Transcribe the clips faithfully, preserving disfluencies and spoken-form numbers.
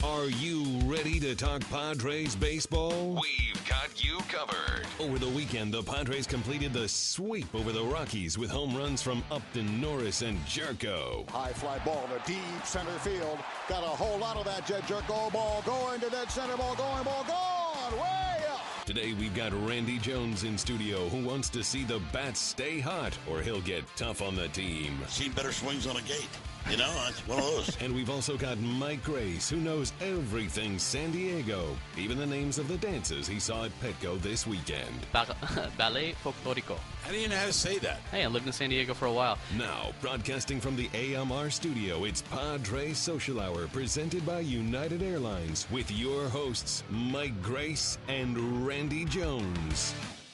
Are you ready to talk Padres baseball? We've got you covered. Over the weekend, the Padres completed the sweep over the Rockies with home runs from Upton, Norris, and Jerko. High fly ball to deep center field. Got a whole lot of that Jet Jerko ball going to dead center, ball going, ball gone, way up. Today, we've got Randy Jones in studio who wants to see the bats stay hot or he'll get tough on the team. I've seen better swings on a gate. You know, it's one of those. And we've also got Mike Grace, who knows everything San Diego, even the names of the dances he saw at Petco this weekend. Ba- Ballet Folklorico. How do you know how to say that? Hey, I lived in San Diego for a while. Now, broadcasting from the A M R studio, it's Padres Social Hour, presented by United Airlines, with your hosts, Mike Grace and Randy Jones.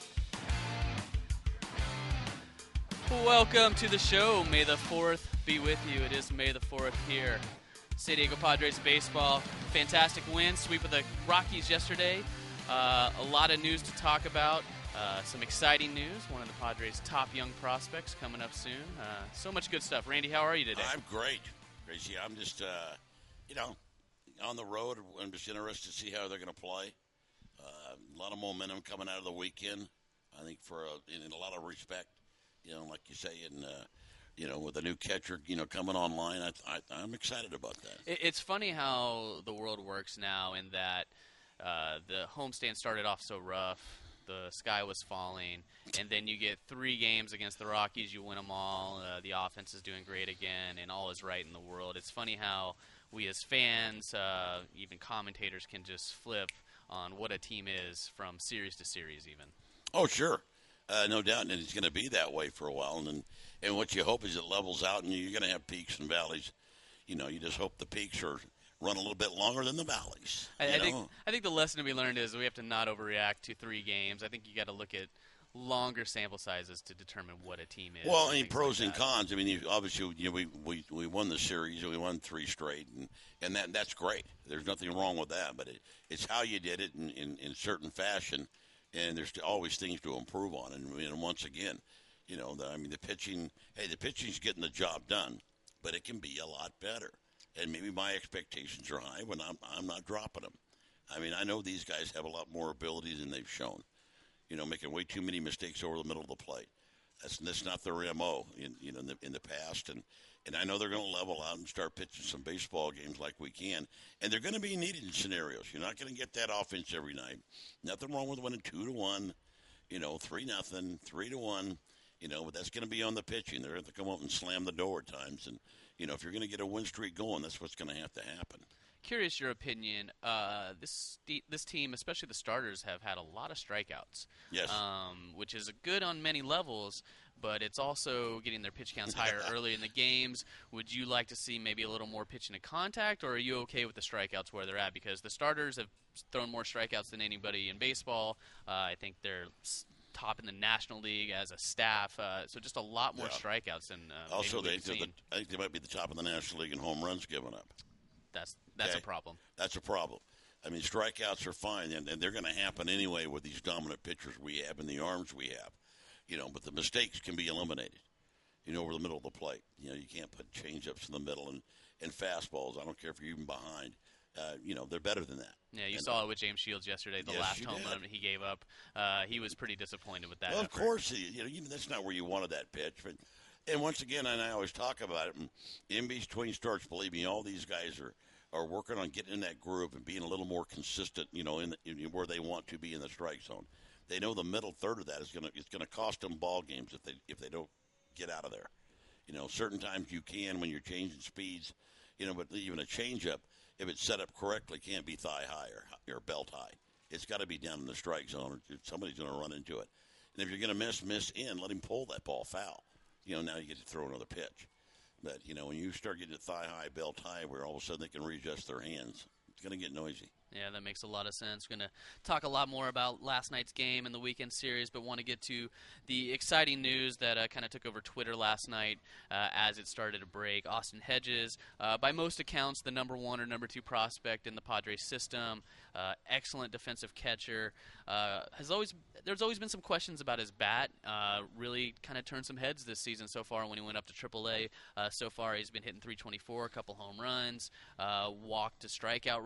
Welcome to the show. May the fourth be with you. It is May the fourth here. San Diego Padres baseball. Fantastic win. Sweep of the Rockies yesterday. Uh, a lot of news to talk about. Uh, some exciting news. One of the Padres' top young prospects coming up soon. Uh, so much good stuff. Randy, how are you today? I'm great. Gracie, I'm just, uh, you know, on the road. I'm just interested to see how they're going to play. Uh, a lot of momentum coming out of the weekend, I think, for a, in, in a lot of respect. You know, like you say, in, uh, you know, with a new catcher, you know, coming online, I, I, I'm excited about that. It's funny how the world works now in that uh, the homestand started off so rough, the sky was falling, and then you get three games against the Rockies, you win them all, uh, the offense is doing great again, and all is right in the world. It's funny how we as fans, uh, even commentators, can just flip on what a team is from series to series even. Oh, sure. Uh, no doubt, and it's going to be that way for a while. And, and and what you hope is it levels out, and you're going to have peaks and valleys. You know, you just hope the peaks are run a little bit longer than the valleys. I, I know? think I think the lesson to be learned is we have to not overreact to three games. I think you got to look at longer sample sizes to determine what a team is. Well, I mean, pros like and cons. I mean, you, obviously, you know, we, we we won the series, we won three straight, and and that that's great. There's nothing wrong with that, but it, it's how you did it in, in, in certain fashion. And there's always things to improve on. And, and once again, you know, the, I mean, the pitching, hey, the pitching's getting the job done, but it can be a lot better. And maybe my expectations are high when I'm, I'm not dropping them. I mean, I know these guys have a lot more ability than they've shown, you know, making way too many mistakes over the middle of the plate. That's, that's not their M O in, you know, in, the, in the past. And, and I know they're going to level out and start pitching some baseball games like we can. And they're going to be needed in scenarios. You're not going to get that offense every night. Nothing wrong with winning two to one, you know, three nothing, three to one, you know. But that's going to be on the pitching. They're going to come up and slam the door at times. And you know, if you're going to get a win streak going, that's what's going to have to happen. Curious your opinion. Uh, this this team, especially the starters, have had a lot of strikeouts. Yes. Um, which is good on many levels, but it's also getting their pitch counts higher early in the games. Would you like to see maybe a little more pitch into contact, or are you okay with the strikeouts where they're at? Because the starters have thrown more strikeouts than anybody in baseball. Uh, I think they're top in the National League as a staff. Uh, so just a lot more yeah. strikeouts than uh, also maybe they, we've the, seen. I think they might be the top of the National League in home runs given up. That's that's okay? a problem. That's a problem. I mean, strikeouts are fine, and, and they're going to happen anyway with these dominant pitchers we have and the arms we have. You know, but the mistakes can be eliminated, you know, over the middle of the plate. You know, you can't put change-ups in the middle and, and fastballs. I don't care if you're even behind. Uh, you know, they're better than that. Yeah, you and, saw it with James Shields yesterday, the yes, last home run did. he gave up. Uh, he was pretty disappointed with that Well, effort. of course, he, you know, you, that's not where you wanted that pitch. But, and once again, and I always talk about it, in between starts, believe me, all these guys are, are working on getting in that groove and being a little more consistent, you know, in, the, in where they want to be in the strike zone. They know the middle third of that is going to it's going to cost them ball games if they if they don't get out of there. You know, certain times you can when you're changing speeds, you know, but even a changeup, if it's set up correctly, can't be thigh high or, or belt high. It's got to be down in the strike zone, or somebody's going to run into it. And if you're going to miss miss in, let him pull that ball foul. You know, now you get to throw another pitch. But you know, when you start getting it thigh high, belt high, where all of a sudden they can readjust their hands, it's going to get noisy. Yeah, that makes a lot of sense. We're going to talk a lot more about last night's game and the weekend series, but want to get to the exciting news that uh, kind of took over Twitter last night uh, as it started to break. Austin Hedges, uh, by most accounts, the number one or number two prospect in the Padres system, uh, excellent defensive catcher. Uh, has always There's always been some questions about his bat. Uh, really kind of turned some heads this season so far when he went up to triple A. Uh, so far, he's been hitting three twenty-four, a couple home runs, uh, walk to strikeout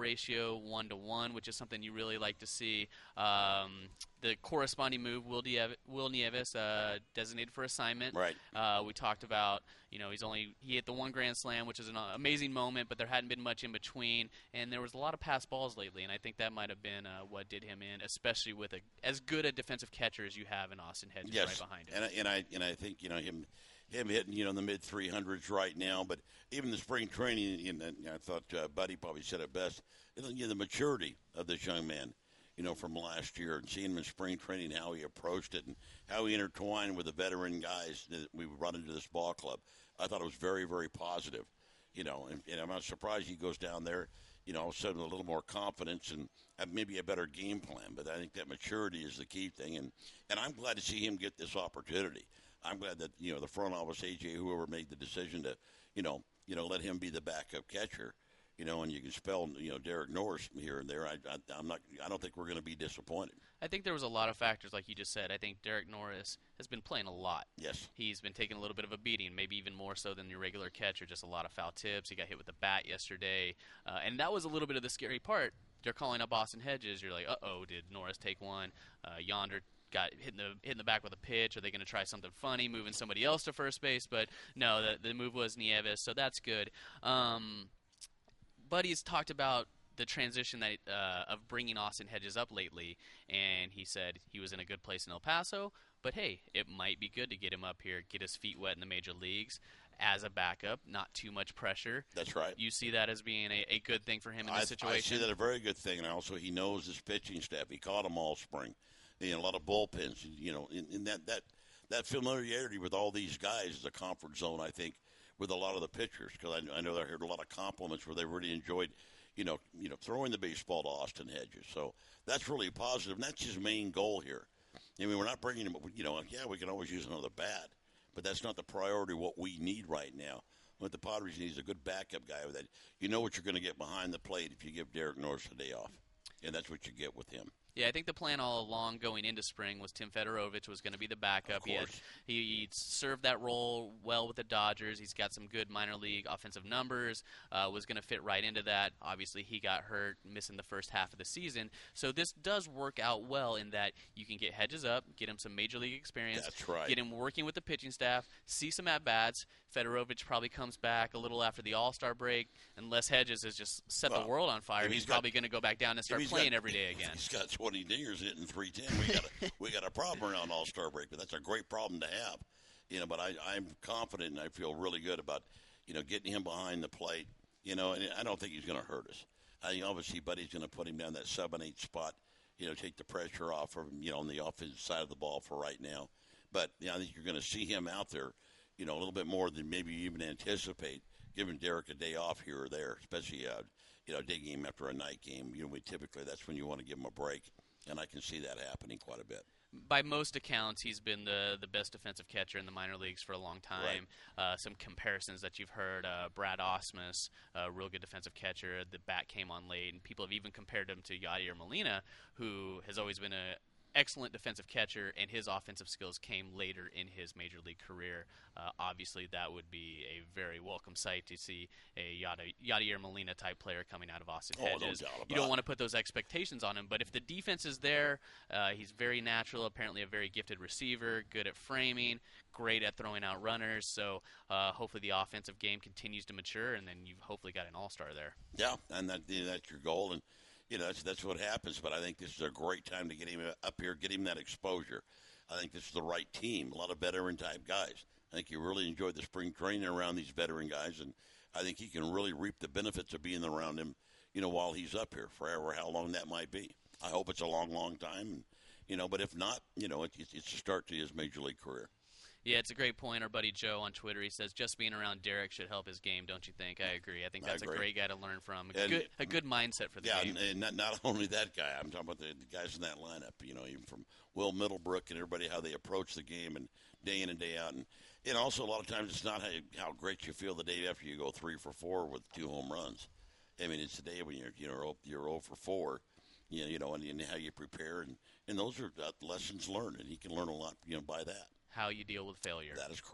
ratio one to one, which is something you really like to see. Um, the corresponding move, Will, Diev- Will Nieves, uh, designated for assignment. Right. Uh, we talked about, you know, he's only he hit the one grand slam, which is an amazing moment, but there hadn't been much in between, and there was a lot of pass balls lately, and I think that might have been uh, what did him in, especially with a, as good a defensive catcher as you have in Austin Hedges yes. right behind him. And I, and I and I think you know him. Him hitting, you know, in the mid three hundreds right now, but even the spring training, you know, I thought uh, Buddy probably said it best. You know, the maturity of this young man, you know, from last year, and seeing him in spring training, how he approached it, and how he intertwined with the veteran guys that we brought into this ball club. I thought it was very, very positive, you know, and, and I'm not surprised he goes down there, you know, all of a sudden with a little more confidence and maybe a better game plan. But I think that maturity is the key thing, and and I'm glad to see him get this opportunity. I'm glad that, you know, the front office, A J, whoever made the decision to, you know, you know, let him be the backup catcher, you know, and you can spell, you know, Derek Norris here and there. I, I, I'm not, I don't think we're going to be disappointed. I think there was a lot of factors, like you just said. I think Derek Norris has been playing a lot. Yes. He's been taking a little bit of a beating, maybe even more so than your regular catcher, just a lot of foul tips. He got hit with the bat yesterday, uh, and that was a little bit of the scary part. They're calling up Austin Hedges. You're like, uh-oh, did Norris take one? Uh, Yonder got hit in the hit in the back with a pitch. Are they going to try something funny, moving somebody else to first base? But no, the, the move was Nieves, so that's good. Um, Buddy's talked about the transition that uh, of bringing Austin Hedges up lately, and he said he was in a good place in El Paso, but hey, it might be good to get him up here, get his feet wet in the major leagues as a backup, not too much pressure. That's right. You see that as being a, a good thing for him in this I, situation? I see that a very good thing, and also he knows his pitching staff. He caught them all spring. You know, a lot of bullpens, you know, in, in that, that, that familiarity with all these guys is a comfort zone, I think, with a lot of the pitchers, because I, I know I heard a lot of compliments where they really enjoyed, you know, you know, throwing the baseball to Austin Hedges. So that's really positive, and that's his main goal here. I mean, we're not bringing him, you know, yeah, we can always use another bat, but that's not the priority. What we need right now, what the Padres need is a good backup guy that you know what you're going to get behind the plate if you give Derek Norris a day off, and that's what you get with him. Yeah, I think the plan all along going into spring was Tim Fedorovich was going to be the backup. He had he he served that role well with the Dodgers. He's got some good minor league offensive numbers, uh, was going to fit right into that. Obviously, he got hurt, missing the first half of the season. So this does work out well in that you can get Hedges up, get him some major league experience. That's right. Get him working with the pitching staff, see some at-bats. Fedorovich probably comes back a little after the All-Star break, unless Hedges has just set well, the world on fire. He's, he's probably got, going to go back down and start playing got, every day again. He's got twenty dingers hitting three ten. We got a, we got a problem around All-Star break, but that's a great problem to have. You know, but I, I'm confident and I feel really good about, you know, getting him behind the plate. You know, and I don't think he's going to hurt us. I think obviously Buddy's going to put him down that seven eight spot, you know, take the pressure off of him, you know, on the offensive side of the ball for right now. But, you know, I think you're going to see him out there, you know, a little bit more than maybe you even anticipate, giving Derek a day off here or there, especially, uh, you know, a day game after a night game. You know, we typically that's when you want to give him a break, and I can see that happening quite a bit. By most accounts, he's been the, the best defensive catcher in the minor leagues for a long time. Right. Uh, some comparisons that you've heard, uh, Brad Ausmus, a real good defensive catcher. The bat came on late, and people have even compared him to Yadier Molina, who has always been a excellent defensive catcher, and his offensive skills came later in his major league career. Uh, obviously, that would be a very welcome sight to see a Yadier Molina type player coming out of Austin oh, Hedges. No doubt about you don't it. want to put those expectations on him, but if the defense is there, uh, he's very natural, apparently a very gifted receiver, good at framing, great at throwing out runners. So uh, hopefully the offensive game continues to mature, and then you've hopefully got an all-star there. Yeah, and that, you know, that's your goal. And you know, that's, that's what happens, but I think this is a great time to get him up here, get him that exposure. I think this is the right team, a lot of veteran-type guys. I think you really enjoyed the spring training around these veteran guys, and I think he can really reap the benefits of being around him, you know, while he's up here, forever, how long that might be. I hope it's a long, long time, and, you know, but if not, you know, it, it's a start to his major league career. Yeah, it's a great point. Our buddy Joe on Twitter, he says, just being around Derek should help his game, don't you think? I agree. I think that's agree. a great guy to learn from. A And- good, a good mindset for the Yeah, game. and, and not, not only that guy, I'm talking about the, the guys in that lineup, you know, even from Will Middlebrook and everybody, how they approach the game and day in and day out. And, and also a lot of times it's not how, how great you feel the day after you go three for four with two home runs. I mean, it's the day when you're, you know, you're zero for four, you know, you know and, and how you prepare. And, and those are uh, lessons learned, and he can learn a lot, you know, by that. How you deal with failure. That is correct.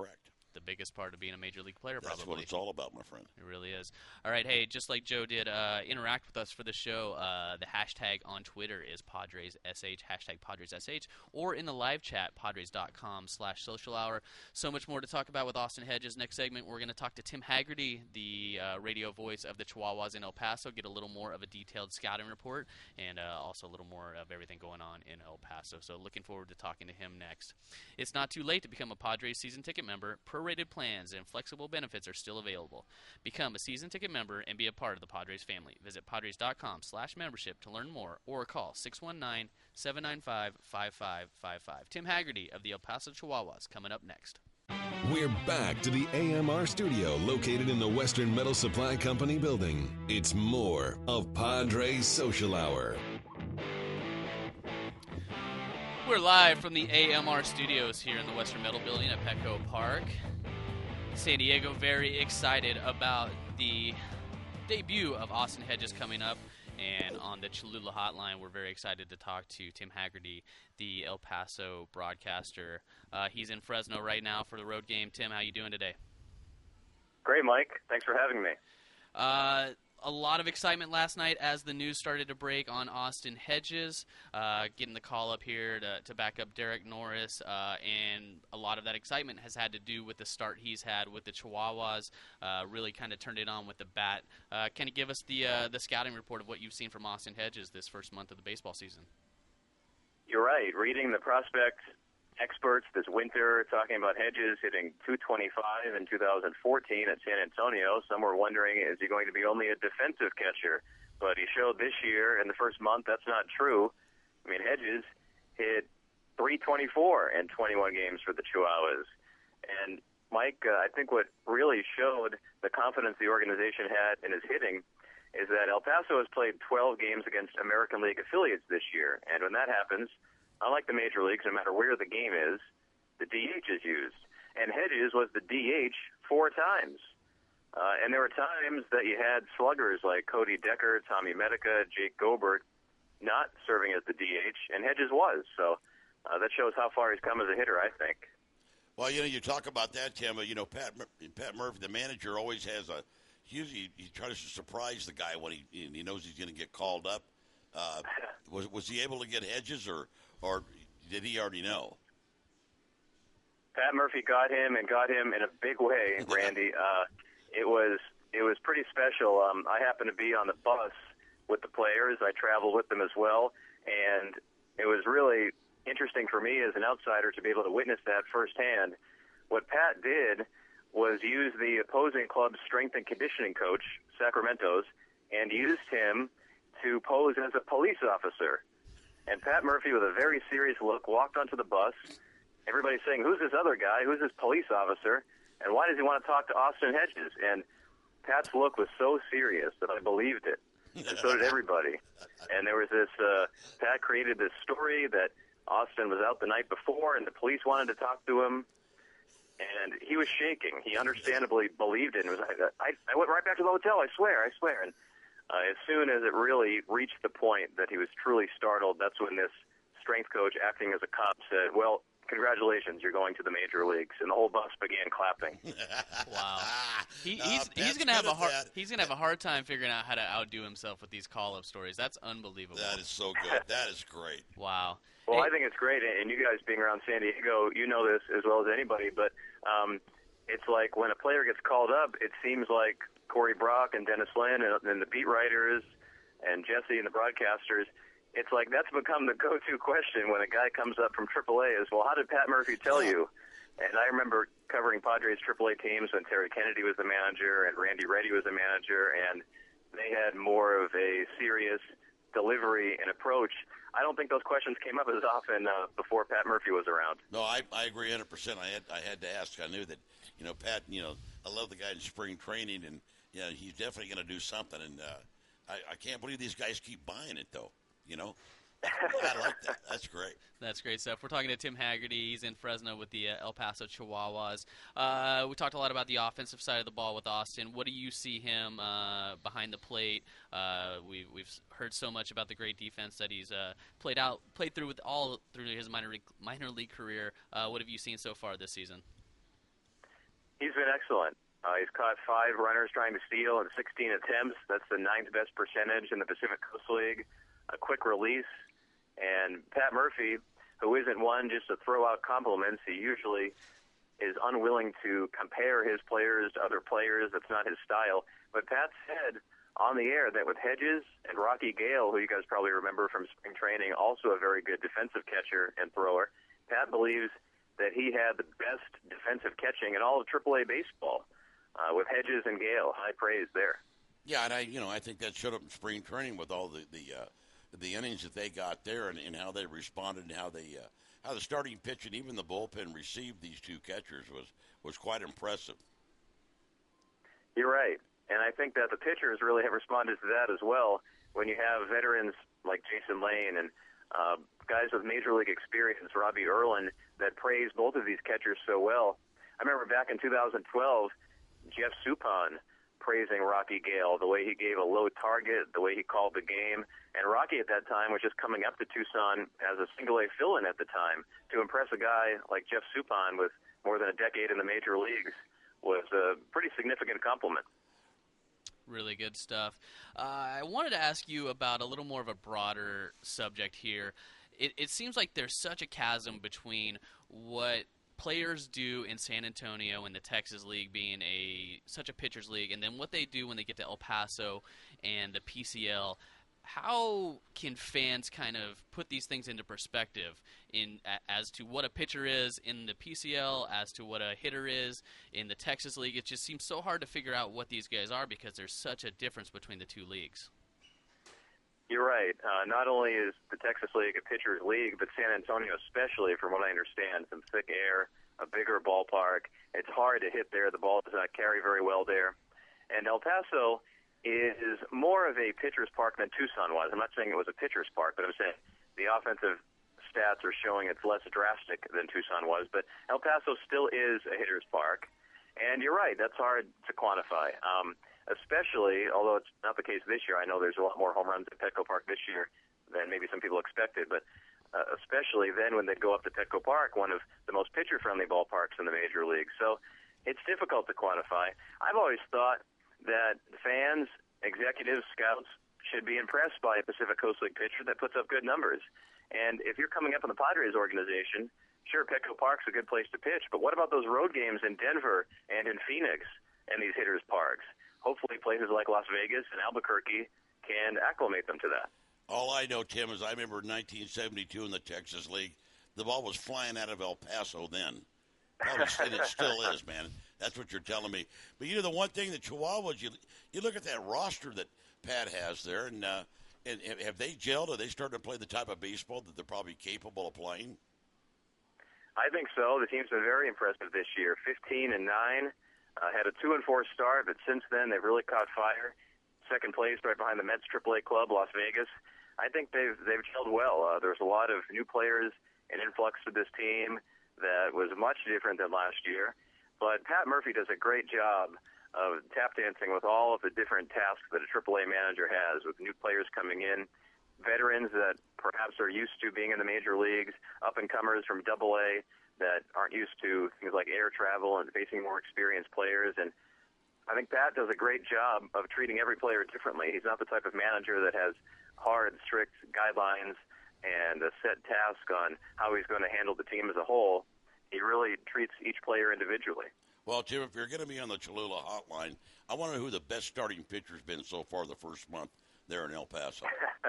the biggest part of being a major league player, probably. That's what it's all about, my friend. It really is. All right, hey, just like Joe did, uh, interact with us for the show. Uh, the hashtag on Twitter is PadresSH, hashtag PadresSH, or in the live chat, Padres.com slash social hour. So much more to talk about with Austin Hedges. Next segment, we're going to talk to Tim Haggerty, the uh, radio voice of the Chihuahuas in El Paso, get a little more of a detailed scouting report, and uh, also a little more of everything going on in El Paso. So looking forward to talking to him next. It's not too late to become a Padres season ticket member. Prorated plans and flexible benefits are still available. Become a season ticket member and be a part of the Padres family. Visit Padres.com slash membership to learn more or call six one nine, seven nine five, five five five five. Tim Haggerty of the El Paso Chihuahuas coming up next. We're back to the A M R studio located in the Western Metal Supply Company building. It's more of Padres Social Hour. We're live from the A M R studios here in the Western Metal building at Petco Park. San Diego very excited about the debut of Austin Hedges coming up. And on the Cholula hotline, we're very excited to talk to Tim Haggerty, the El Paso broadcaster. Uh, he's in Fresno right now for the road game. Tim, how you doing today? Great, Mike. Thanks for having me. Uh, a lot of excitement last night as the news started to break on Austin Hedges, uh, getting the call up here to, to back up Derek Norris, uh, and a lot of that excitement has had to do with the start he's had with the Chihuahuas. Uh, really kind of turned it on with the bat. Uh, can you give us the uh, the scouting report of what you've seen from Austin Hedges this first month of the baseball season? You're right. Reading the prospect experts this winter talking about Hedges hitting two twenty-five in two thousand fourteen at San Antonio. Some were wondering, is he going to be only a defensive catcher? But he showed this year in the first month that's not true. I mean, Hedges hit three twenty-four in twenty-one games for the Chihuahuas. And, Mike, uh, I think what really showed the confidence the organization had in his hitting is that El Paso has played twelve games against American League affiliates this year. And when that happens, unlike the major leagues, no matter where the game is, the D H is used. And Hedges was the D H four times. Uh, and there were times that you had sluggers like Cody Decker, Tommy Medica, Jake Gobert not serving as the D H, and Hedges was. So uh, that shows how far he's come as a hitter, I think. Well, you know, you talk about that, Tim. You know, Pat Pat Murphy, the manager, always has a usually he tries to surprise the guy when he he knows he's going to get called up. Uh, was was he able to get Hedges, or or did he already know? Pat Murphy got him and got him in a big way, Randy. uh, it was it was pretty special. Um, I happened to be on the bus with the players. I traveled with them as well, and it was really interesting for me as an outsider to be able to witness that firsthand. What Pat did was use the opposing club's strength and conditioning coach, Sacramento's, and used him to pose as a police officer. And Pat Murphy, with a very serious look, walked onto the bus. Everybody's saying, who's this other guy? Who's this police officer? And why does he want to talk to Austin Hedges? And Pat's look was so serious that I believed it. And so did everybody. And there was this, uh, Pat created this story that Austin was out the night before and the police wanted to talk to him. And he was shaking. He understandably believed it. And it was, I, I went right back to the hotel, I swear, I swear. And uh, as soon as it really reached the point that he was truly startled, that's when this strength coach, acting as a cop, said, well, congratulations, you're going to the major leagues. And the whole bus began clapping. Wow. He, Uh, he's Pat's he's gonna have good a hard at that. he's gonna have a hard time figuring out how to outdo himself with these call-up stories. That's unbelievable. That is so good. That is great. Wow. Well, Hey, I think it's great, and you guys being around San Diego, you know this as well as anybody, but um, it's like when a player gets called up, it seems like Corey Brock and Dennis Lynn and, and the beat writers and Jesse and the broadcasters, it's like that's become the go-to question when a guy comes up from triple A is, well, how did Pat Murphy tell you? And I remember covering Padres triple A teams when Terry Kennedy was the manager and Randy Reddy was the manager, and they had more of a serious delivery and approach. I don't think those questions came up as often uh, before Pat Murphy was around. No, I, I agree one hundred percent. I had I had to ask. I knew that, you know, Pat, you know, I love the guy in spring training, and, you know, he's definitely going to do something. And uh, I, I can't believe these guys keep buying it, though, you know. I like that. That's great. That's great stuff. We're talking to Tim Haggerty. He's in Fresno with the uh, El Paso Chihuahuas. Uh, we talked a lot about the offensive side of the ball with Austin. What do you see him uh, behind the plate? Uh, we, we've heard so much about the great defense that he's uh, played out, played through with all through his minor league, minor league career. Uh, what have you seen so far this season? He's been excellent. Uh, he's caught five runners trying to steal in sixteen attempts. That's the ninth best percentage in the Pacific Coast League. A quick release. And Pat Murphy, who isn't one just to throw out compliments, he usually is unwilling to compare his players to other players. That's not his style. But Pat said on the air that with Hedges and Rocky Gale, who you guys probably remember from spring training, also a very good defensive catcher and thrower, Pat believes that he had the best defensive catching in all of triple A baseball. Uh, with Hedges and Gale, high praise there. Yeah, and I, you know, I think that showed up in spring training with all the the, uh, the innings that they got there, and, and how they responded, and how they uh, how the starting pitch and even the bullpen received these two catchers was was quite impressive. You're right, and I think that the pitchers really have responded to that as well. When you have veterans like Jason Lane and uh, guys with major league experience, Robbie Erlin, that praise both of these catchers so well. I remember back in two thousand twelve. Jeff Suppan praising Rocky Gale, the way he gave a low target, the way he called the game. And Rocky at that time was just coming up to Tucson as a single-A fill-in at the time. To impress a guy like Jeff Suppan with more than a decade in the major leagues was a pretty significant compliment. Really good stuff. Uh, I wanted to ask you about a little more of a broader subject here. It, it seems like there's such a chasm between what players do in San Antonio and the Texas League being a such a pitcher's league, and then what they do when they get to El Paso and the P C L. How can fans kind of put these things into perspective in as to what a pitcher is in the P C L, as to what a hitter is in the Texas League? It just seems so hard to figure out what these guys are because there's such a difference between the two leagues. You're right. Uh, not only is the Texas League a pitcher's league, but San Antonio especially, from what I understand, some thick air, a bigger ballpark. It's hard to hit there. The ball does not carry very well there. And El Paso is more of a pitcher's park than Tucson was. I'm not saying it was a pitcher's park, but I'm saying the offensive stats are showing it's less drastic than Tucson was. But El Paso still is a hitter's park. And you're right, that's hard to quantify. Um, especially, although it's not the case this year, I know there's a lot more home runs at Petco Park this year than maybe some people expected, but uh, especially then when they go up to Petco Park, one of the most pitcher-friendly ballparks in the major league. So it's difficult to quantify. I've always thought that fans, executives, scouts should be impressed by a Pacific Coast League pitcher that puts up good numbers. And if you're coming up in the Padres organization, sure, Petco Park's a good place to pitch, but what about those road games in Denver and in Phoenix and these hitters' parks? Hopefully places like Las Vegas and Albuquerque can acclimate them to that. All I know, Tim, is I remember nineteen seventy-two in the Texas League, the ball was flying out of El Paso then. Probably, and it still is, man. That's what you're telling me. But, you know, the one thing that Chihuahuas, you, you look at that roster that Pat has there, and, uh, and have they gelled? Are they starting to play the type of baseball that they're probably capable of playing? I think so. The team's been very impressive this year. fifteen and nine. Uh, had a two and four start, but since then they've really caught fire. Second place, right behind the Mets triple A club, Las Vegas. I think they've they've gelled well. Uh, there's a lot of new players, an influx to this team that was much different than last year. But Pat Murphy does a great job of tap dancing with all of the different tasks that a triple A manager has, with new players coming in, veterans that perhaps are used to being in the major leagues, up-and-comers from double A that aren't used to things like air travel and facing more experienced players. And I think Pat does a great job of treating every player differently. He's not the type of manager that has hard, strict guidelines and a set task on how he's going to handle the team as a whole. He really treats each player individually. Well, Tim, if you're going to be on the Cholula hotline, I want to know who the best starting pitcher's been so far the first month there in El Paso.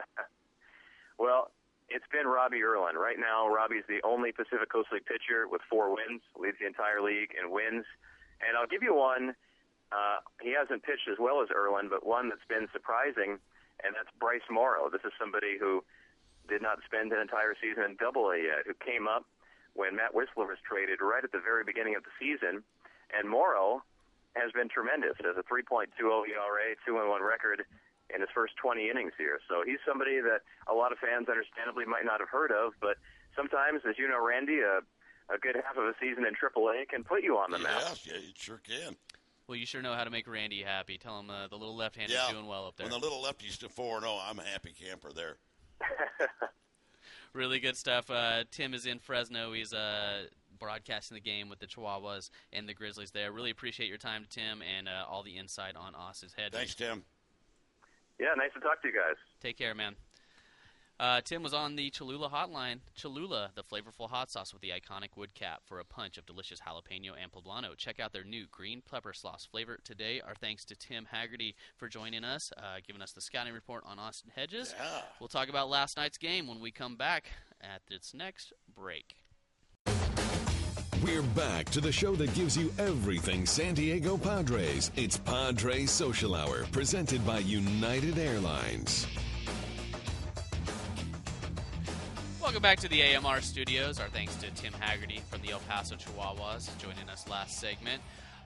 Well, it's been Robbie Erlin. Right now, Robbie's the only Pacific Coast League pitcher with four wins, leads the entire league in wins. And I'll give you one. Uh, he hasn't pitched as well as Erlin, but one that's been surprising, and that's Bryce Morrow. This is somebody who did not spend an entire season in double A yet, who came up when Matt Whistler was traded right at the very beginning of the season. And Morrow has been tremendous. Has a three point two oh E R A, two and one record in his first twenty innings here. So he's somebody that a lot of fans understandably might not have heard of, but sometimes, as you know, Randy, a, a good half of a season in triple A can put you on the map. Yes, yeah, it sure can. Well, you sure know how to make Randy happy. Tell him uh, the little left-hander's yeah. doing well up there. When the little lefty's to four and oh, I'm a happy camper there. Really good stuff. Uh, Tim is in Fresno. He's uh, broadcasting the game with the Chihuahuas and the Grizzlies there. Really appreciate your time, Tim, and uh, all the insight on Austin Hedges. Thanks, Tim. Yeah, nice to talk to you guys. Take care, man. Uh, Tim was on the Cholula hotline. Cholula, the flavorful hot sauce with the iconic wood cap for a punch of delicious jalapeno and poblano. Check out their new green pepper sauce flavor today. Our thanks to Tim Haggerty for joining us, uh, giving us the scouting report on Austin Hedges. Yeah. We'll talk about last night's game when we come back at this next break. We're back to the show that gives you everything San Diego Padres. It's Padres Social Hour, presented by United Airlines. Welcome back to the A M R studios. Our thanks to Tim Haggerty from the El Paso Chihuahuas joining us last segment.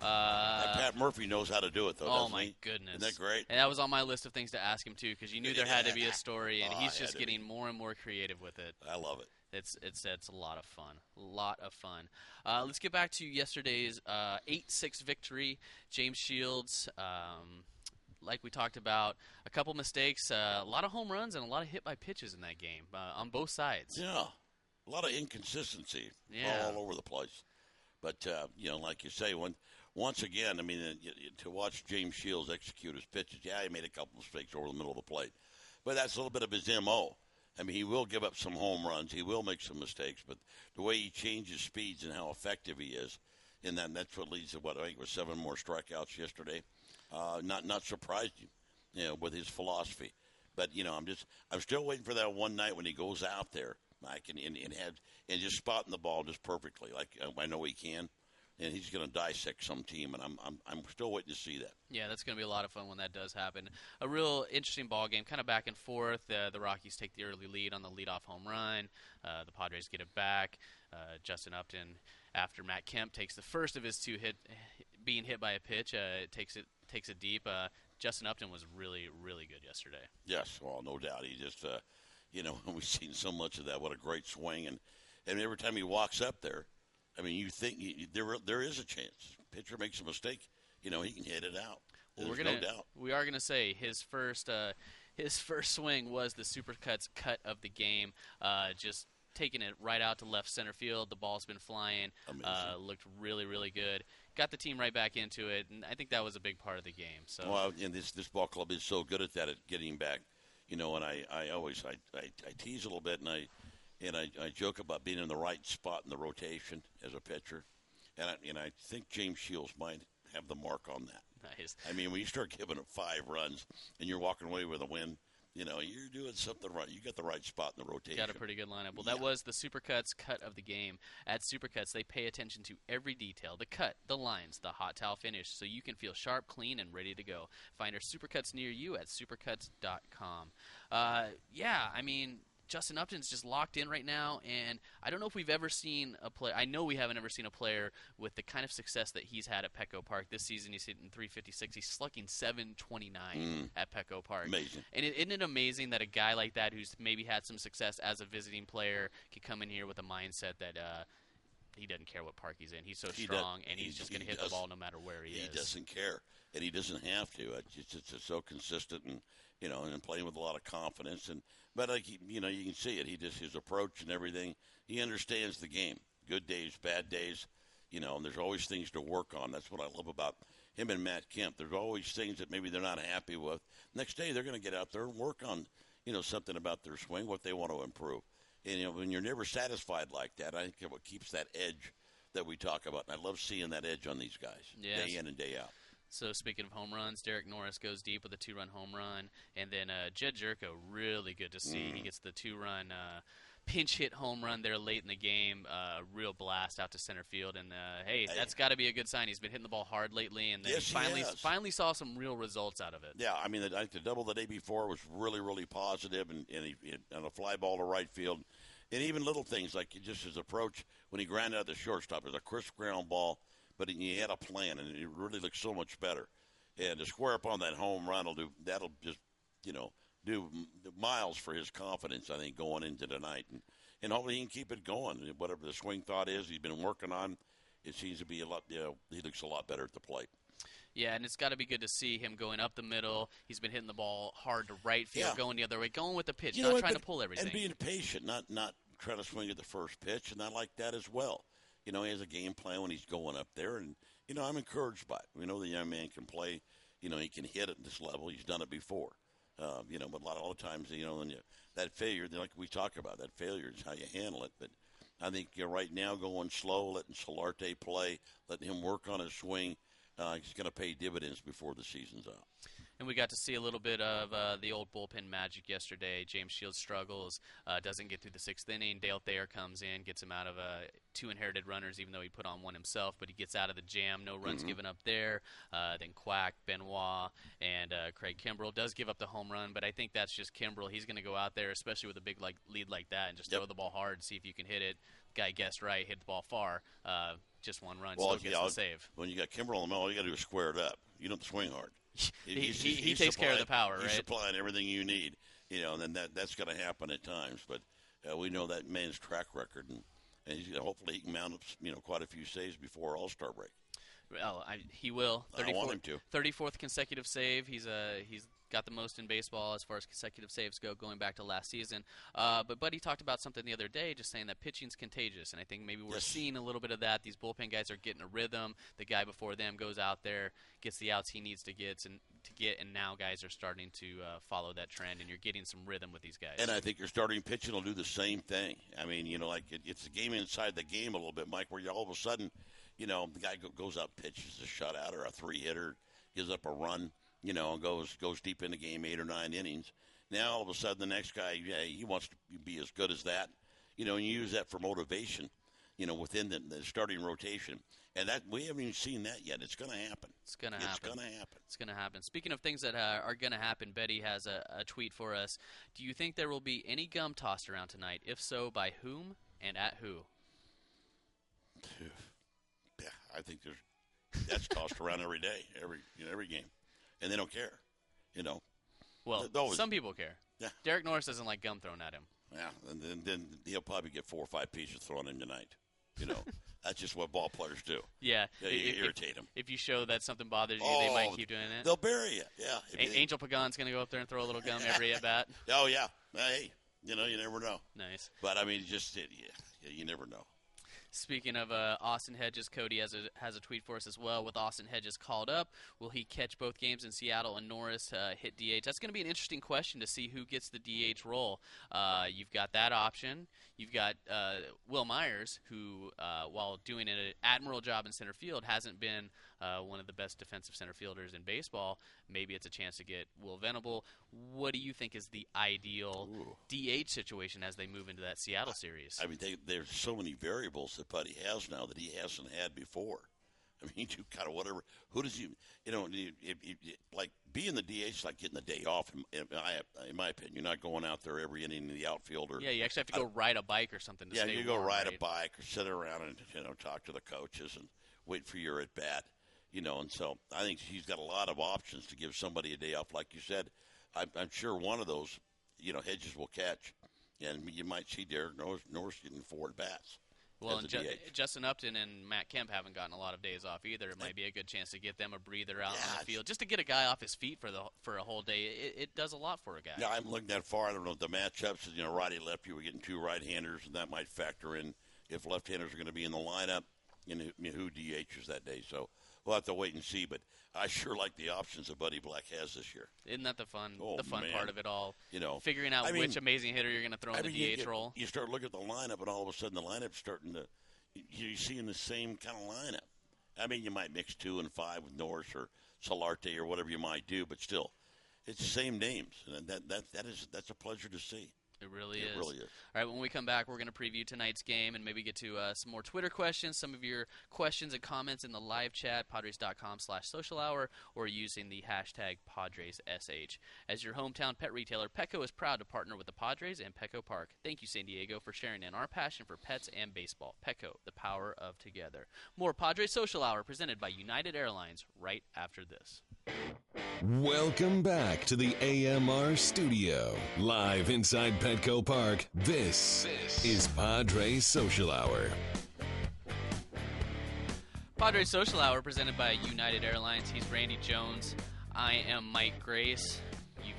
Uh, Pat Murphy knows how to do it, though. Oh, doesn't my he? goodness. Isn't that great? And that was on my list of things to ask him, too, because you knew there had to be a story, and Oh, he's I just had to getting be. more and more creative with it. I love it. It's it's it's a lot of fun. A lot of fun. Uh, let's get back to yesterday's uh, eight six victory. James Shields, um, like we talked about, a couple mistakes, uh, a lot of home runs, and a lot of hit by pitches in that game uh, on both sides. Yeah. A lot of inconsistency Yeah. all over the place. But, uh, you know, like you say, when once again, I mean, uh, y- y- to watch James Shields execute his pitches, yeah, he made a couple mistakes over the middle of the plate. But that's a little bit of his M O. I mean, he will give up some home runs. He will make some mistakes. But the way he changes speeds and how effective he is, and then that's what leads to what I think was seven more strikeouts yesterday. Uh, not not surprising, you know, with his philosophy. But you know, I'm just I'm still waiting for that one night when he goes out there, Mike, and and, and have and just spotting the ball just perfectly, like uh, I know he can. And he's going to dissect some team, and I'm I'm I'm still waiting to see that. Yeah, that's going to be a lot of fun when that does happen. A real interesting ball game, kind of back and forth. Uh, the Rockies take the early lead on the leadoff home run. Uh, the Padres get it back. Uh, Justin Upton, after Matt Kemp takes the first of his two hit, being hit by a pitch, uh, it takes it takes it deep. Uh, Justin Upton was really really good yesterday. Yes, well, no doubt. He just, uh, you know, we've seen so much of that. What a great swing, and and every time he walks up there. I mean, you think you, there there is a chance. Pitcher makes a mistake, you know, he can hit it out. Well, There's we're gonna, no doubt. We are going to say his first uh, his first swing was the Supercuts cut of the game, uh, just taking it right out to left center field. The ball's been flying. Uh, looked really, really good. Got the team right back into it, and I think that was a big part of the game. So, Well, and this this ball club is so good at that, at getting back. You know, and I, I always I, I, I tease a little bit, and I and I, I joke about being in the right spot in the rotation as a pitcher, and I, and I think James Shields might have the mark on that. nice. I mean, when you start giving up five runs and you're walking away with a win, you know, you're doing something right. You got the right spot in the rotation. Got a pretty good lineup. Well, that Yeah. was the Supercuts cut of the game. At Supercuts, they pay attention to every detail, the cut, the lines, the hot towel finish, so you can feel sharp, clean, and ready to go. Find our Supercuts near you at supercuts dot com. Uh, yeah, I mean, Justin Upton's just locked in right now, and I don't know if we've ever seen a player. I know we haven't ever seen a player with the kind of success that he's had at Petco Park this season. He's hitting three fifty-six. He's slugging seven twenty-nine Mm. at Petco Park. Amazing. And it, isn't it amazing that a guy like that, who's maybe had some success as a visiting player, can come in here with a mindset that uh, he doesn't care what park he's in. He's so He does- strong, and he's he- just going to he hit the does- ball no matter where he, He is. doesn't care, and he doesn't have to. It's just, it's just so consistent, and you know, and playing with a lot of confidence. And but like he, you know, you can see it. He just his approach and everything. He understands the game. Good days, bad days, you know. And there's always things to work on. That's what I love about him and Matt Kemp. There's always things that maybe they're not happy with. Next day, they're going to get out there and work on, you know, something about their swing, what they want to improve. And you know, when you're never satisfied like that, I think what keeps that edge that we talk about. And I love seeing that edge on these guys, Yes. day in and day out. So speaking of home runs, Derek Norris goes deep with a two-run home run, and then uh, Jed Jerko, really good to see. Mm. He gets the two-run uh, pinch hit home run there late in the game, a uh, real blast out to center field, and uh, hey, that's got to be a good sign. He's been hitting the ball hard lately, and then Yes, he he finally has. finally saw some real results out of it. Yeah, I mean, I think the double the day before was really, really positive, and and, he, and a fly ball to right field, and even little things like just his approach when he grounded out the shortstop. It was a crisp ground ball, but he had a plan, and it really looked so much better. And to square up on that home run will do that'll just you know do miles for his confidence, I think, going into tonight, and and hopefully he can keep it going. Whatever the swing thought is, he's been working on. It seems to be a lot. You know, he looks a lot better at the plate. Yeah, and it's got to be good to see him going up the middle. He's been hitting the ball hard to right field, Yeah. going the other way, going with the pitch, You not know what, trying but- to pull everything. And being patient, not not trying to swing at the first pitch, and I like that as well. you know, he has a game plan when he's going up there, and you know, I'm encouraged by it. We know the young man can play. You know, he can hit at this level. He's done it before. Uh, you know, but a lot, a lot of times, you know, when you, that failure, like we talk about, that failure is how you handle it. But I think you know, right now going slow, letting Solarte play, letting him work on his swing, uh, he's going to pay dividends before the season's out. And we got to see a little bit of uh, the old bullpen magic yesterday. James Shields struggles, uh, doesn't get through the sixth inning. Dale Thayer comes in, gets him out of uh, two inherited runners, even though he put on one himself. But he gets out of the jam, no runs Mm-hmm. given up there. Uh, then Quack, Benoit, and uh, Craig Kimbrell does give up the home run. But I think that's just Kimbrell. He's going to go out there, especially with a big like lead like that, and just Yep. throw the ball hard, see if you can hit it. Guy guessed right, hit the ball far. Uh, just one run, Well, still gets yeah, the save. when you got Kimbrel on the mound, all you got to do is square it up. You don't swing hard. he He's- he, he's- he he's takes care of the supplying- power, He's right? supplying everything you need, you know, and then that that's going to happen at times. But uh, we know that man's track record, and, and he's gonna, hopefully he can mount up, you know, quite a few saves before All-Star break. Well, I, he will. I want him to. thirty-fourth consecutive save. He's uh, he's got the most in baseball as far as consecutive saves go, going back to last season. Uh, but Buddy talked about something the other day, just saying that pitching's contagious, and I think maybe we're Yes. seeing a little bit of that. These bullpen guys are getting a rhythm. The guy before them goes out there, gets the outs he needs to get, and to get, and now guys are starting to uh, follow that trend, and you're getting some rhythm with these guys. And I think your starting pitching will do the same thing. I mean, you know, like it, it's a game inside the game a little bit, Mike, where you all of a sudden, you know, the guy go, goes out, pitches a shutout or a three-hitter, gives up a run, you know, and goes goes deep in the game, eight or nine innings. Now all of a sudden the next guy, yeah, he wants to be as good as that, you know, and you use that for motivation, you know, within the, the starting rotation. And that we haven't even seen that yet. It's going to happen. It's going to It's happen. going to happen. It's going to happen. Speaking of things that uh, are going to happen, Betty has a, a tweet for us. Do you think there will be any gum tossed around tonight? If so, by whom and at who? Yeah, I think there's that's tossed around every day, every you know, every game, and they don't care, you know. Well, Th- those- some people care. Yeah. Derek Norris doesn't like gum thrown at him. Yeah, and then, then he'll probably get four or five pieces thrown in tonight. You know, that's just what ball players do. Yeah. Yeah, you if, irritate them. If you show that something bothers you, Oh, they might keep doing it. They'll bury you. Yeah. If A- you- Angel Pagan's going to go up there and throw a little gum every at bat. Oh yeah. Hey, you know, you never know. Nice. But I mean, just it, yeah, yeah, you never know. Speaking of uh, Austin Hedges, Cody has a, has a tweet for us as well. With Austin Hedges called up, will he catch both games in Seattle and Norris uh, hit D H? That's going to be an interesting question to see who gets the D H role. Uh, you've got that option. You've got uh, Will Myers, who, uh, while doing an admirable job in center field, hasn't been uh, one of the best defensive center fielders in baseball. Maybe it's a chance to get Will Venable. What do you think is the ideal Ooh. D H situation as they move into that Seattle series? I mean, they, there's so many variables that Buddy has now that he hasn't had before. I mean, you kind of whatever. Who does he? You know, it, it, it, like being the D H is like getting the day off. In, in, my, in my opinion, you're not going out there every inning in the outfield or Yeah, you actually have to go ride a bike or something to yeah, stay you go warm, ride right? a bike or sit around and you know talk to the coaches and wait for your at bat. You know, and so I think he's got a lot of options to give somebody a day off. Like you said, I'm, I'm sure one of those, you know, Hedges will catch, and you might see Derek Norris, Norris getting four at bats. Well, as and a Ju- D H. Justin Upton and Matt Kemp haven't gotten a lot of days off either. It might be a good chance to get them a breather out Yeah, on the field, just to get a guy off his feet for the for a whole day. It, it does a lot for a guy. Yeah, I'm looking that far. I don't know if the matchups. You know, righty lefty. We're getting two right-handers, and that might factor in if left-handers are going to be in the lineup and who, who D Hs that day. So we'll have to wait and see. But I sure like the options that Buddy Black has this year. Isn't that the fun Oh, the fun man. part of it all? You know, Figuring out I mean- which amazing hitter you're going to throw in I the mean, D you, H you- role. You start looking at the lineup, and all of a sudden the lineup's starting to. You're seeing the same kind of lineup. I mean, you might mix two and five with Norris or Solarte or whatever you might do, but still, it's the same names, and that that that is that's a pleasure to see. It really It is. really is. All right, when we come back, we're going to preview tonight's game and maybe get to uh, some more Twitter questions, some of your questions and comments in the live chat, Padres.com slash social hour, or using the hashtag PadresSH. As your hometown pet retailer, Petco is proud to partner with the Padres and Petco Park. Thank you, San Diego, for sharing in our passion for pets and baseball. Petco, the power of together. More Padres Social Hour presented by United Airlines right after this. Welcome back to the A M R studio. Live inside Petco Park, this, this is Padres Social Hour. Padres Social Hour presented by United Airlines. He's Randy Jones. I am Mike Grace. You've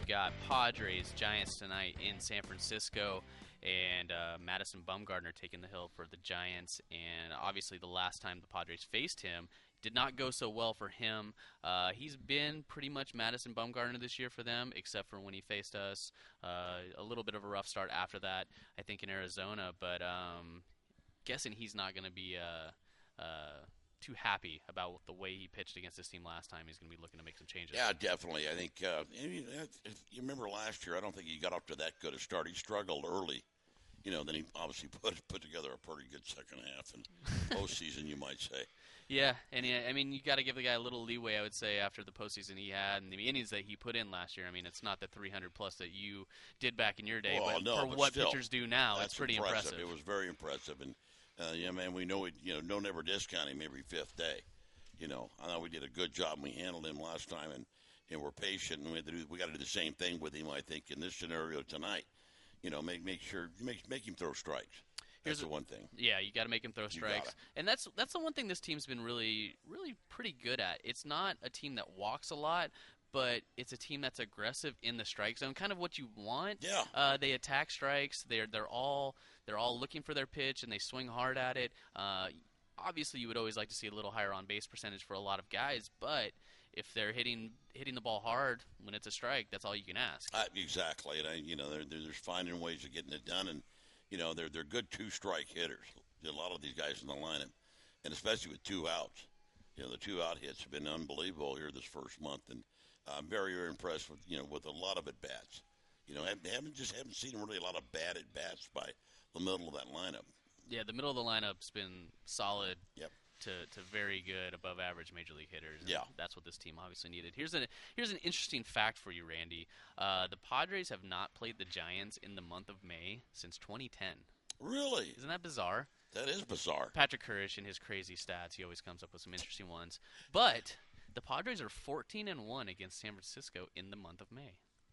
got Padres, Giants tonight in San Francisco, and uh, Madison Bumgarner taking the hill for the Giants. And obviously the last time the Padres faced him did not go so well for him. Uh, he's been pretty much Madison Bumgarner this year for them, except for when he faced us. Uh, a little bit of a rough start after that, I think, in Arizona. But um, guessing he's not going to be uh, uh, too happy about the way he pitched against this team last time. He's going to be looking to make some changes. Yeah, definitely. I think uh, you, you remember last year, I don't think he got off to that good a start. He struggled early. You know, then he obviously put put together a pretty good second half and postseason, you might say. Yeah, and he, I mean, you got to give the guy a little leeway, I would say, after the postseason he had and the innings that he put in last year. I mean, it's not the three hundred plus that you did back in your day, well, but no, for but what still, pitchers do now, it's pretty impressive. impressive. It was very impressive, and uh, yeah, man, we know it. You know, don't ever discount him every fifth day. You know, I thought we did a good job. We handled him last time, and, and we're patient, and we, do, we got to do the same thing with him. I think in this scenario tonight, you know, make make sure make make him throw strikes. That's the one thing. Yeah, you got to make him throw strikes, and that's that's the one thing this team's been really, really pretty good at. It's not a team that walks a lot, but it's a team that's aggressive in the strike zone, kind of what you want. Yeah. Uh, they attack strikes. They're they're all they're all looking for their pitch, and they swing hard at it. Uh, obviously, you would always like to see a little higher on base percentage for a lot of guys, but if they're hitting hitting the ball hard when it's a strike, that's all you can ask. Uh, exactly, and I, you know, they're, they're they're finding ways of getting it done, and you know, they're they're good two-strike hitters. A lot of these guys in the lineup, and especially with two outs. You know, the two-out hits have been unbelievable here this first month, and I'm very, very impressed with you know with a lot of at-bats. You know, I haven't just haven't seen really a lot of bad at-bats by the middle of that lineup. Yeah, the middle of the lineup's been solid. Yep. To, to very good, above average major league hitters. And yeah, that's what this team obviously needed. Here's an here's an interesting fact for you, Randy. Uh, the Padres have not played the Giants in the month of May since twenty ten. Really? Isn't that bizarre? That is bizarre. Patrick Kurish and his crazy stats, he always comes up with some interesting ones. But the Padres are fourteen and one against San Francisco in the month of May.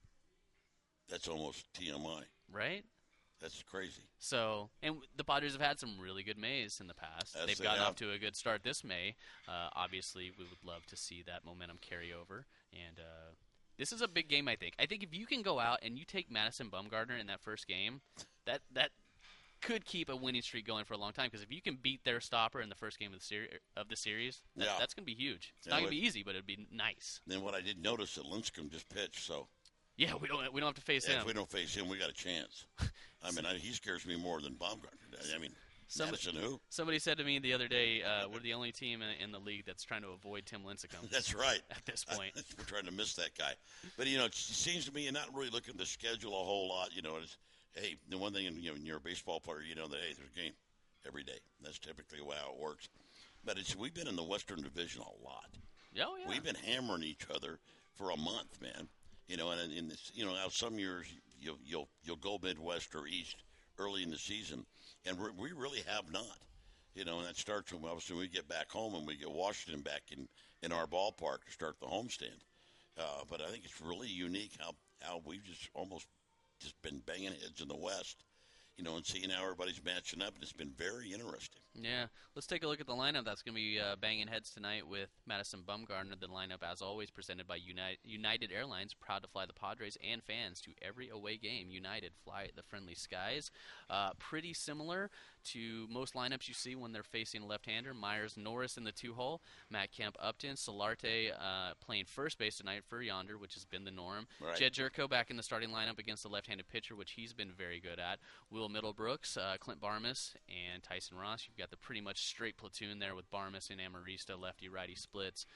That's almost T M I. Right? That's crazy. So, and the Padres have had some really good Mays in the past. Yes, They've they gotten have. off to a good start this May. Uh, obviously, we would love to see that momentum carry over. And uh, this is a big game, I think. I think if you can go out and you take Madison Bumgarner in that first game, that that could keep a winning streak going for a long time. Because if you can beat their stopper in the first game of the, seri- of the series, that, yeah. that's going to be huge. It's yeah, not going to be easy, but it would be nice. Then what I did notice that Lincecum just pitched, so. Yeah, we don't we don't have to face yeah, him. If we don't face him, we got a chance. I mean, I, he scares me more than Baumgartner does. I mean, somebody, Madison who? Somebody said to me the other day, uh, we're the only team in, in the league that's trying to avoid Tim Lincecum. That's right. At this point. We're trying to miss that guy. But, you know, it seems to me you're not really looking at the schedule a whole lot. You know, it's, hey, the one thing, you know, when you're a baseball player, you know that, hey, there's a game every day. That's typically how it works. But it's we've been in the Western Division a lot. Oh, yeah. We've been hammering each other for a month, man. You know, and in this, you know, now some years you'll you'll you'll go Midwest or East early in the season, and we're, we really have not. You know, and that starts when obviously we get back home and we get Washington back in, in our ballpark to start the homestand. Uh, but I think it's really unique how, how we've just almost just been banging heads in the West. You know, and seeing how everybody's matching up, and it's been very interesting. Yeah. Let's take a look at the lineup that's going to be uh, banging heads tonight with Madison Bumgarner. The lineup, as always, presented by United, United Airlines, proud to fly the Padres and fans to every away game. United, fly the friendly skies. Uh, pretty similar to most lineups you see when they're facing a left-hander. Myers, Norris in the two-hole. Matt Kemp, Upton. Solarte uh, playing first base tonight for Yonder, which has been the norm. Right. Jed Jerko back in the starting lineup against the left-handed pitcher, which he's been very good at. Will Middlebrooks, uh, Clint Barmas, and Tyson Ross. You've got the pretty much straight platoon there with Barmas and Amarista, lefty-righty splits.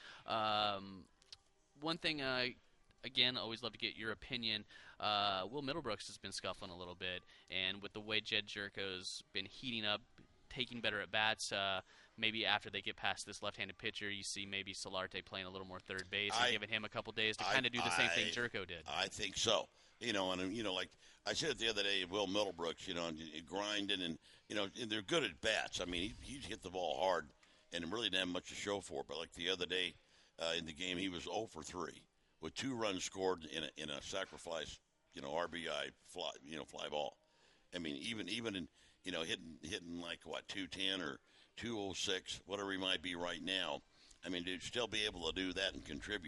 Um, one thing, uh, again, always love to get your opinion. Uh, Will Middlebrooks has been scuffling a little bit, and with the way Jed Jerko's been heating up, taking better at bats, uh, maybe after they get past this left-handed pitcher, you see maybe Solarte playing a little more third base and I, giving him a couple days to I, kind of do the same I, thing Jerko did. I think so. You know, and you know, like I said the other day, Will Middlebrooks, you know, grinding and you know, and they're good at bats. I mean, he he hit the ball hard and really didn't have much to show for it. But like the other day uh, in the game, he was zero for three with two runs scored in a, in a sacrifice, you know, R B I fly, you know, fly ball. I mean, even even in you know hitting hitting like what two ten or two oh six, whatever he might be right now. I mean, to still be able to do that and contribute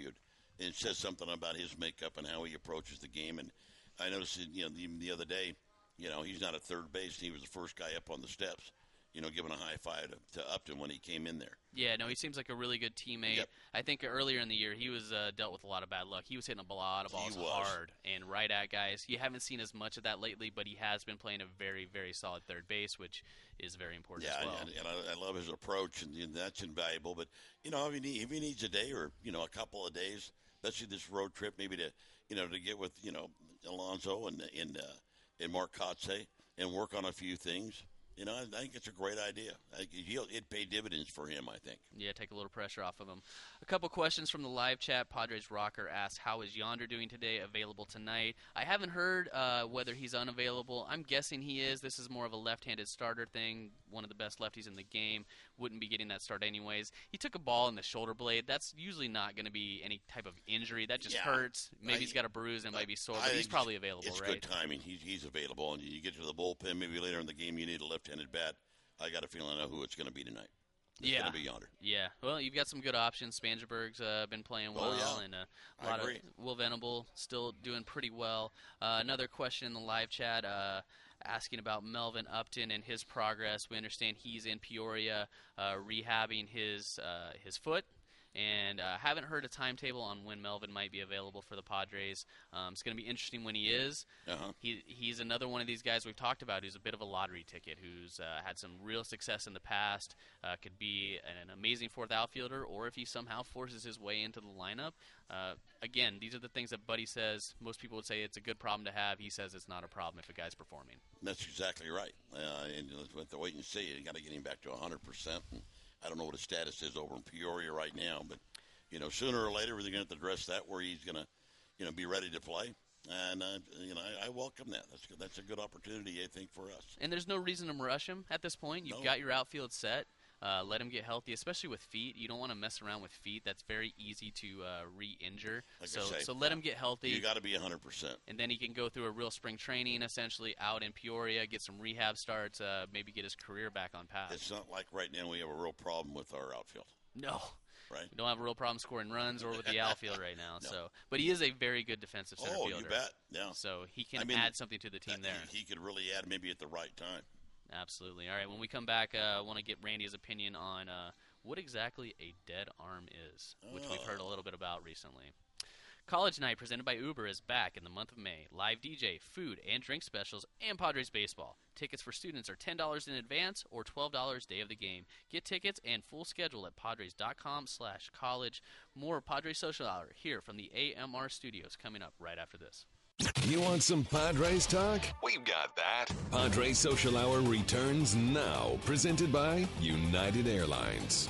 it says something about his makeup and how he approaches the game. And I noticed, you know, the, the other day, you know, he's not at third base. He was the first guy up on the steps, you know, giving a high five to, to Upton when he came in there. Yeah, no, he seems like a really good teammate. Yep. I think earlier in the year he was uh, dealt with a lot of bad luck. He was hitting a lot of balls hard and right at guys. You haven't seen as much of that lately, but he has been playing a very, very solid third base, which is very important yeah, as well. and, and I, I love his approach, and, and that's invaluable. But, you know, if he, need, if he needs a day or, you know, a couple of days, especially this road trip, maybe to, you know, to get with, you know, Alonso and, and, uh, and Mark Kotze and work on a few things. You know, I think it's a great idea. He'll, it'd pay dividends for him, I think. Yeah, take a little pressure off of him. A couple questions from the live chat. Padres Rocker asks, how is Yonder doing today? Available tonight? I haven't heard uh, whether he's unavailable. I'm guessing he is. This is more of a left-handed starter thing. One of the best lefties in the game. Wouldn't be getting that start anyways. He took a ball in the shoulder blade. That's usually not going to be any type of injury. That just yeah. hurts. Maybe I, he's got a bruise and it might be sore, I but he's probably available, it's right? It's good timing. He's, he's available, and you get to the bullpen, maybe later in the game you need a left-handed bat. I got a feeling I know who it's going to be tonight. It's yeah. going to be Yonder. Yeah. Well, you've got some good options. Spangenberg's uh, been playing well, oh, yeah. and uh, a I lot agree. of Will Venable still doing pretty well. Uh, another question in the live chat uh, asking about Melvin Upton and his progress. We understand he's in Peoria uh, rehabbing his uh, his foot. And uh, haven't heard a timetable on when Melvin might be available for the Padres. Um, it's going to be interesting when he is. Uh-huh. He he's another one of these guys we've talked about who's a bit of a lottery ticket, who's uh, had some real success in the past, uh, could be an amazing fourth outfielder, or if he somehow forces his way into the lineup. Uh, again, these are the things that Buddy says. Most people would say it's a good problem to have. He says it's not a problem if a guy's performing. That's exactly right. Uh, and let's have to wait and see. You got to get him back to one hundred percent. And I don't know what his status is over in Peoria right now, but, you know, sooner or later we're going to have to address that where he's going to, you know, be ready to play. And, uh, you know, I, I welcome that. That's, that's a good opportunity, I think, for us. And there's no reason to rush him at this point. You've No. got your outfield set. Uh, let him get healthy, especially with feet. You don't want to mess around with feet. That's very easy to uh, re-injure. Like so, I say, so let him get healthy. You got to be one hundred percent. And then he can go through a real spring training, essentially, out in Peoria, get some rehab starts, uh, maybe get his career back on path. It's not like right now we have a real problem with our outfield. No. Right? We don't have a real problem scoring runs or with the outfield right now. No. So, but he is a very good defensive center Oh, fielder. you bet. Yeah. So he can I mean, add something to the team uh, there. He, he could really add maybe at the right time. Absolutely. All right, when we come back, uh, I want to get Randy's opinion on uh, what exactly a dead arm is, which we've heard a little bit about recently. College Night presented by Uber is back in the month of May. Live D J, food, and drink specials, and Padres baseball. Tickets for students are ten dollars in advance or twelve dollars day of the game. Get tickets and full schedule at Padres.com slash college. More Padres Social Hour here from the A M R studios coming up right after this. You want some Padres talk? We've got that. Padres Social Hour returns now, presented by United Airlines.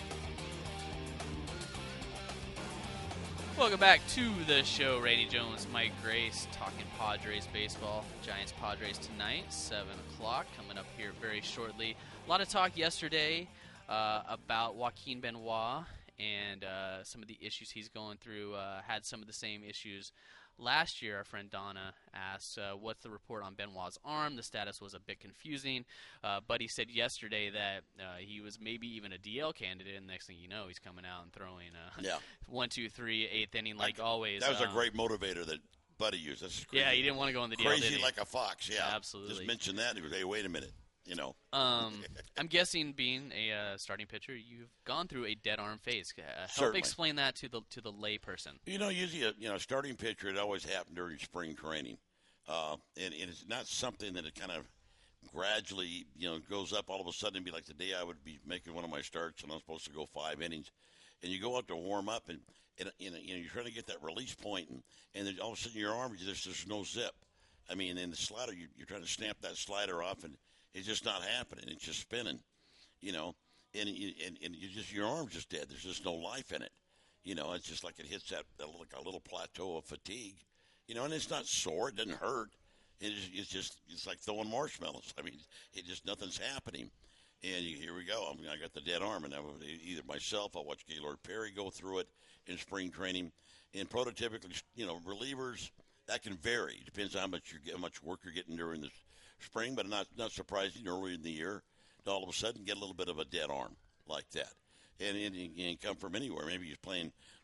Welcome back to the show. Randy Jones, Mike Grace, talking Padres baseball. Giants Padres tonight, seven o'clock, coming up here very shortly. A lot of talk yesterday uh, about Joaquin Benoit and uh, some of the issues he's going through. Uh, had some of the same issues last year. Our friend Donna asked, uh, what's the report on Benoit's arm? The status was a bit confusing. Uh, but he said yesterday that uh, he was maybe even a D L candidate, and next thing you know, he's coming out and throwing uh, Yeah. one, two, three, eighth inning like I, always. That was um, a great motivator that Buddy used. That's crazy. Yeah, he didn't want to go in the D L, Crazy did he? like a fox, yeah. Absolutely. Just mention that, and he was, hey, wait a minute. You know. Um, I'm guessing, being a uh, starting pitcher, you've gone through a dead arm phase. Uh, help Certainly. explain that to the to the lay person. You know, usually a you know starting pitcher, it always happened during spring training, uh, and, and it's not something that it kind of gradually you know goes up all of a sudden and be like the day I would be making one of my starts and I'm supposed to go five innings, and you go out to warm up and, and you know you're trying to get that release point and, and then all of a sudden your arm there's there's no zip. I mean, in the slider you, you're trying to snap that slider off and it's just not happening. It's just spinning, you know, and you, and, and you just your arm's just dead. There's just no life in it. You know, it's just like it hits that, that like a little plateau of fatigue, you know, and it's not sore. It doesn't hurt. It's, it's just it's like throwing marshmallows. I mean, it just nothing's happening. And you, here we go. I mean, I got the dead arm, and I would, either myself, I watched Gaylord Perry go through it in spring training. And prototypically, you know, relievers that can vary. It depends on how much you how much work you're getting during the spring, but not not surprising early in the year to all of a sudden get a little bit of a dead arm like that. And it can come from anywhere. Maybe he's playing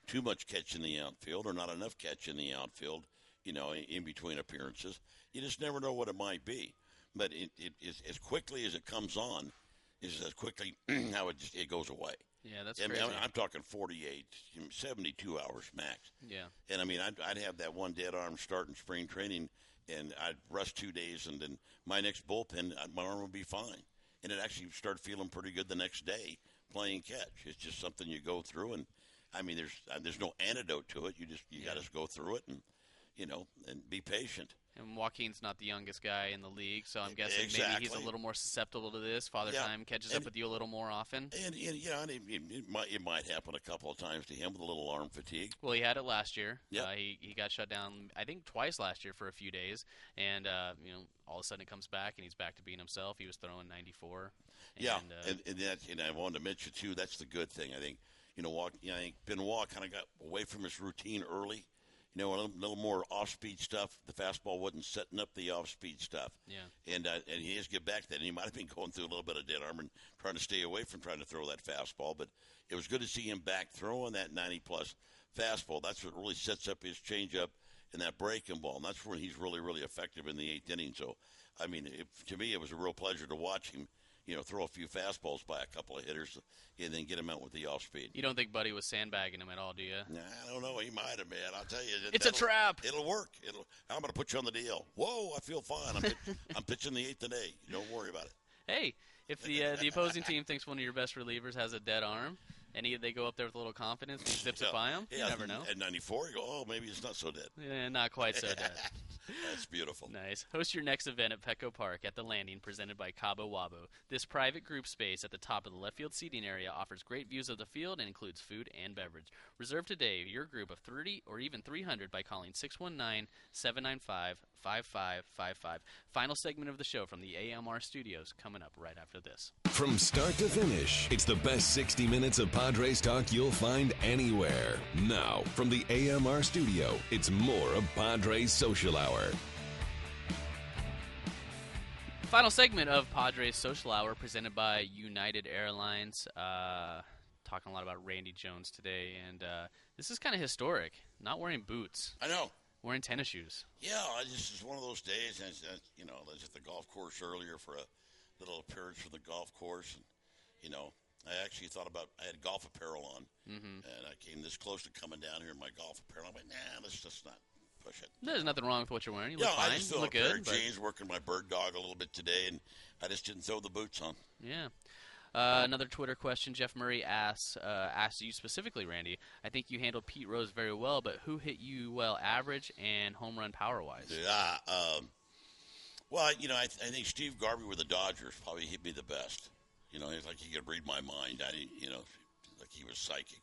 too much catch in the outfield or not enough catch in the outfield, you know, in, in between appearances. You just never know what it might be. But it, it, it, as quickly as it comes on, is as quickly how it just it goes away. Yeah, that's and, crazy. I mean, I'm talking forty-eight, seventy-two hours max. Yeah. And, I mean, I'd, I'd have that one dead arm start in spring training, and I'd rest two days, and then my next bullpen, my arm would be fine. And it actually started feeling pretty good the next day playing catch. It's just something you go through, and, I mean, there's there's no antidote to it. You just you yeah. got to go through it and, you know, and be patient. And Joaquin's not the youngest guy in the league, so I'm guessing exactly. maybe he's a little more susceptible to this. Father yeah. Time catches and, up with you a little more often. And, and yeah, and it, it, it, might, it might happen a couple of times to him with a little arm fatigue. Well, he had it last year. Yeah. Uh, he, he got shut down, I think, twice last year for a few days. And, uh, you know, all of a sudden it comes back, and he's back to being himself. He was throwing ninety-four. And, yeah, uh, and, and, that, and I wanted to mention, too, that's the good thing. I think, you know, Walk, you know, I think Benoit kind of got away from his routine early. You know, a little, little more off-speed stuff. The fastball wasn't setting up the off-speed stuff. Yeah. And uh, and he has to get back to that. And he might have been going through a little bit of dead arm and trying to stay away from trying to throw that fastball. But it was good to see him back throwing that ninety-plus fastball. That's what really sets up his changeup and that breaking ball. And that's when he's really, really effective in the eighth inning. So, I mean, it, to me, it was a real pleasure to watch him, you know, throw a few fastballs by a couple of hitters and then get him out with the off-speed. You don't think Buddy was sandbagging him at all, do you? Nah, I don't know. He might have, man. I'll tell you. It's a trap. It'll work. It'll. I'm going to put you on the deal. Whoa, I feel fine. I'm, pitch, I'm pitching the eighth today. Don't worry about it. Hey, if the uh, the opposing team thinks one of your best relievers has a dead arm, and he, they go up there with a little confidence and he zips yeah. it by him, yeah, you never know. At ninety-four, you go, oh, maybe it's not so dead. Yeah, not quite so dead. That's beautiful. Nice. Host your next event at Petco Park at The Landing, presented by Cabo Wabo. This private group space at the top of the left field seating area offers great views of the field and includes food and beverage. Reserve today your group of thirty or even three hundred by calling six one nine, seven nine five, five five five five. Final segment of the show from the A M R studios coming up right after this. From start to finish, it's the best sixty minutes of Padres talk you'll find anywhere. Now, from the A M R studio, it's more of Padres Social Hour. Final segment of Padres Social Hour presented by United Airlines. Uh, talking a lot about Randy Jones today, and uh, this is kind of historic. Not wearing boots. I know. Wearing tennis shoes. Yeah, I just it's one of those days. And uh, you know, I was at the golf course earlier for a little appearance for the golf course, and you know, I actually thought about I had golf apparel on, mm-hmm. and I came this close to coming down here in my golf apparel. I'm like, nah, let's just not push it. There's nothing wrong with what you're wearing. You yeah, look fine. I just you feel look a pair good. of But... jeans, working my bird dog a little bit today, and I just didn't throw the boots on. Yeah. Uh, another Twitter question. Jeff Murray asks, uh, asks you specifically, Randy. I think you handled Pete Rose very well, but who hit you well, average and home run power-wise? Yeah. Um, well, you know, I, th- I think Steve Garvey with the Dodgers probably hit me the best. You know, it's like he could read my mind. I didn't, you know, like he was psychic.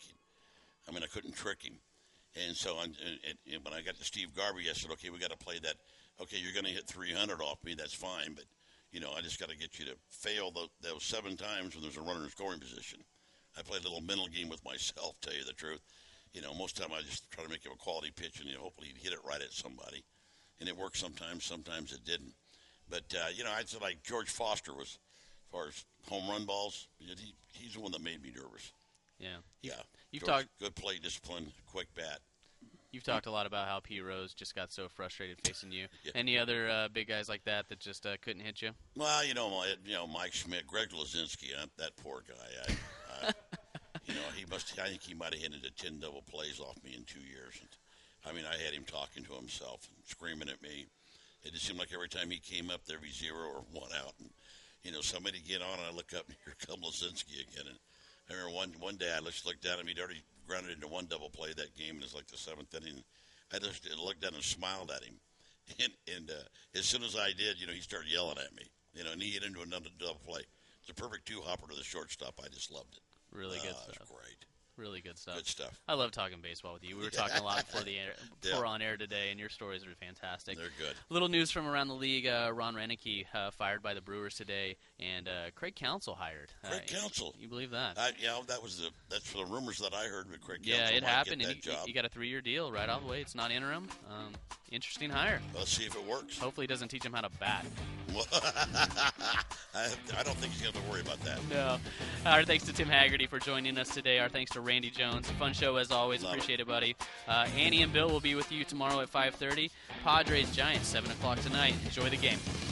I mean, I couldn't trick him. And so and, and, and when I got to Steve Garvey, I said, okay, we got to play that. Okay, you're going to hit three hundred off me. That's fine. But, you know, I just got to get you to fail the, those seven times when there's a runner in scoring position. I played a little mental game with myself, tell you the truth. You know, most of the time I just try to make him a quality pitch, and you know, hopefully he'd hit it right at somebody. And it worked sometimes. Sometimes it didn't. But, uh, you know, I'd say like George Foster was, as far as home run balls, he, he's the one that made me nervous. Yeah. Yeah. You've George, talked good play discipline, quick bat. You've talked a lot about how Pete Rose just got so frustrated facing you. Yeah. Any other uh, big guys like that that just uh, couldn't hit you? Well, you know, my, you know, Mike Schmidt, Greg Luzinski, uh, that poor guy. I, uh, you know, he must. I think he might have hit into ten double plays off me in two years. And, I mean, I had him talking to himself and screaming at me. It just seemed like every time he came up, there'd be zero or one out. And, you know, somebody get on, and I look up, and here comes Luzinski again. And I remember one one day I just looked down at him. He'd already grounded into one double play that game, and it was like the seventh inning. I just looked down and smiled at him. And, and uh, as soon as I did, you know, he started yelling at me. You know, and he hit into another double play. It's a perfect two-hopper to the shortstop. I just loved it. Really good uh, stuff. It was great. Really good stuff. Good stuff. I love talking baseball with you. We were talking a lot before the air, before yeah. on air today, and your stories are fantastic. They're good. Little news from around the league: uh, Ron Renneke uh, fired by the Brewers today, and uh, Craig Counsell hired. Craig uh, Counsell. You believe that? I, yeah, that was the that's the rumors that I heard with Craig. Yeah, Counsell it might happened, get and that he, job. he got a three-year deal right out of the way. It's not interim. Um, interesting hire. Let's see if it works. Hopefully, it doesn't teach him how to bat. I, I don't think he's going to have to worry about that. No. Our thanks to Tim Haggerty for joining us today. Our thanks to Randy Jones. Fun show as always. Love Appreciate it, it buddy. Uh, Annie and Bill will be with you tomorrow at five thirty. Padres Giants, seven o'clock tonight. Enjoy the game.